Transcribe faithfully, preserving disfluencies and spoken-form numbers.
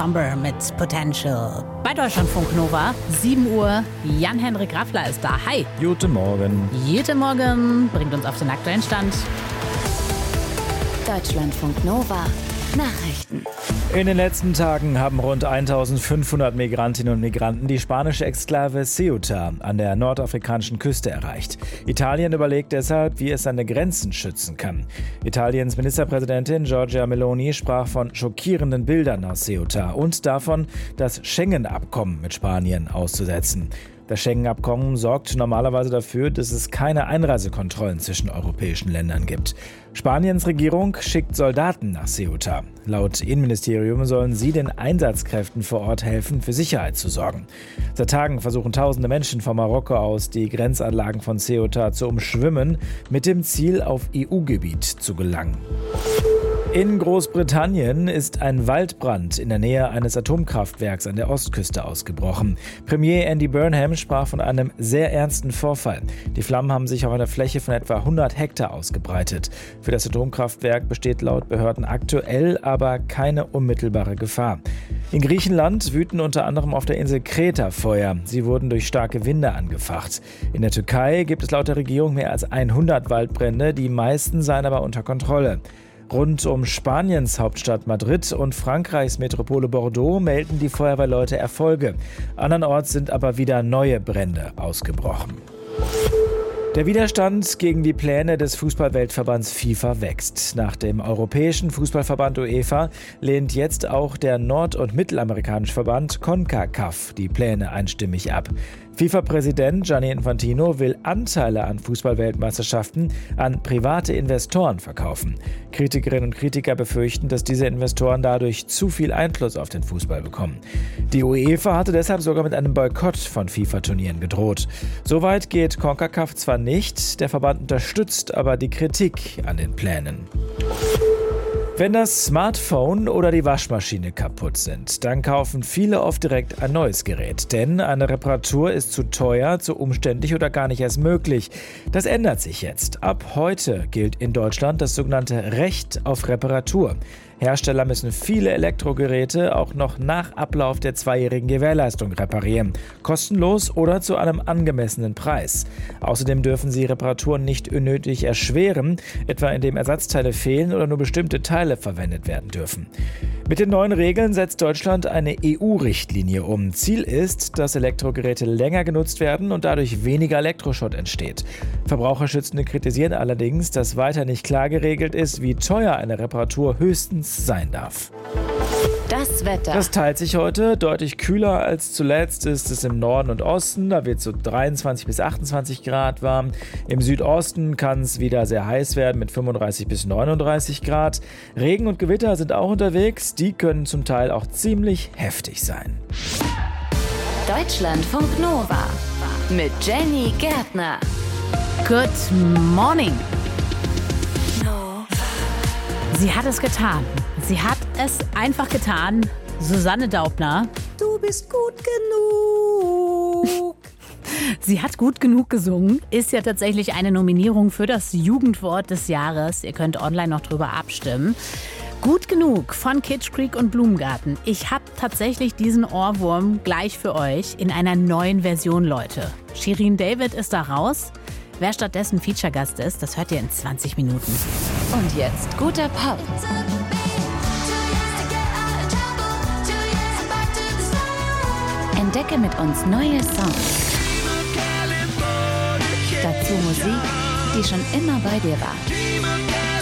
Somber mit Potential. Bei Deutschlandfunk Nova, sieben Uhr, Jan-Henrik Raffler ist da. Hi. Guten Morgen. Guten Morgen, bringt uns auf den aktuellen Stand. Deutschlandfunk Nova. Nachrichten. In den letzten Tagen haben rund eintausendfünfhundert Migrantinnen und Migranten die spanische Exklave Ceuta an der nordafrikanischen Küste erreicht. Italien überlegt deshalb, wie es seine Grenzen schützen kann. Italiens Ministerpräsidentin Giorgia Meloni sprach von schockierenden Bildern aus Ceuta und davon, das Schengen-Abkommen mit Spanien auszusetzen. Das Schengen-Abkommen sorgt normalerweise dafür, dass es keine Einreisekontrollen zwischen europäischen Ländern gibt. Spaniens Regierung schickt Soldaten nach Ceuta. Laut Innenministerium sollen sie den Einsatzkräften vor Ort helfen, für Sicherheit zu sorgen. Seit Tagen versuchen tausende Menschen von Marokko aus, die Grenzanlagen von Ceuta zu umschwimmen, mit dem Ziel, auf E U-Gebiet zu gelangen. In Großbritannien ist ein Waldbrand in der Nähe eines Atomkraftwerks an der Ostküste ausgebrochen. Premier Andy Burnham sprach von einem sehr ernsten Vorfall. Die Flammen haben sich auf einer Fläche von etwa hundert Hektar ausgebreitet. Für das Atomkraftwerk besteht laut Behörden aktuell aber keine unmittelbare Gefahr. In Griechenland wüten unter anderem auf der Insel Kreta Feuer. Sie wurden durch starke Winde angefacht. In der Türkei gibt es laut der Regierung mehr als hundert Waldbrände, die meisten seien aber unter Kontrolle. Rund um Spaniens Hauptstadt Madrid und Frankreichs Metropole Bordeaux melden die Feuerwehrleute Erfolge. Andernorts sind aber wieder neue Brände ausgebrochen. Der Widerstand gegen die Pläne des Fußballweltverbands FIFA wächst. Nach dem Europäischen Fußballverband UEFA lehnt jetzt auch der nord- und mittelamerikanische Verband CONCACAF die Pläne einstimmig ab. FIFA-Präsident Gianni Infantino will Anteile an Fußballweltmeisterschaften an private Investoren verkaufen. Kritikerinnen und Kritiker befürchten, dass diese Investoren dadurch zu viel Einfluss auf den Fußball bekommen. Die UEFA hatte deshalb sogar mit einem Boykott von FIFA-Turnieren gedroht. Soweit geht CONCACAF zwar nicht, der Verband unterstützt aber die Kritik an den Plänen. Wenn das Smartphone oder die Waschmaschine kaputt sind, dann kaufen viele oft direkt ein neues Gerät. Denn eine Reparatur ist zu teuer, zu umständlich oder gar nicht erst möglich. Das ändert sich jetzt. Ab heute gilt in Deutschland das sogenannte Recht auf Reparatur. Hersteller müssen viele Elektrogeräte auch noch nach Ablauf der zweijährigen Gewährleistung reparieren. Kostenlos oder zu einem angemessenen Preis. Außerdem dürfen sie Reparaturen nicht unnötig erschweren, etwa indem Ersatzteile fehlen oder nur bestimmte Teile verwendet werden dürfen. Mit den neuen Regeln setzt Deutschland eine E U-Richtlinie um. Ziel ist, dass Elektrogeräte länger genutzt werden und dadurch weniger Elektroschrott entsteht. Verbraucherschützende kritisieren allerdings, dass weiter nicht klar geregelt ist, wie teuer eine Reparatur höchstens sein darf. Das Wetter. Das teilt sich heute. Deutlich kühler als zuletzt ist es im Norden und Osten. Da wird es so dreiundzwanzig bis achtundzwanzig Grad warm. Im Südosten kann es wieder sehr heiß werden mit fünfunddreißig bis neununddreißig Grad. Regen und Gewitter sind auch unterwegs. Die können zum Teil auch ziemlich heftig sein. Deutschlandfunk Nova mit Jenny Gärtner. Good morning. Sie hat es getan. Sie hat es einfach getan. Susanne Daubner. Du bist gut genug. Sie hat gut genug gesungen. Ist ja tatsächlich eine Nominierung für das Jugendwort des Jahres. Ihr könnt online noch drüber abstimmen. Gut genug von Kitsch Creek und Blumengarten. Ich habe tatsächlich diesen Ohrwurm gleich für euch in einer neuen Version, Leute. Shirin David ist da raus. Wer stattdessen Feature-Gast ist, das hört ihr in zwanzig Minuten. Und jetzt guter Pop. Entdecke mit uns neue Songs. Dazu Musik, die schon immer bei dir war.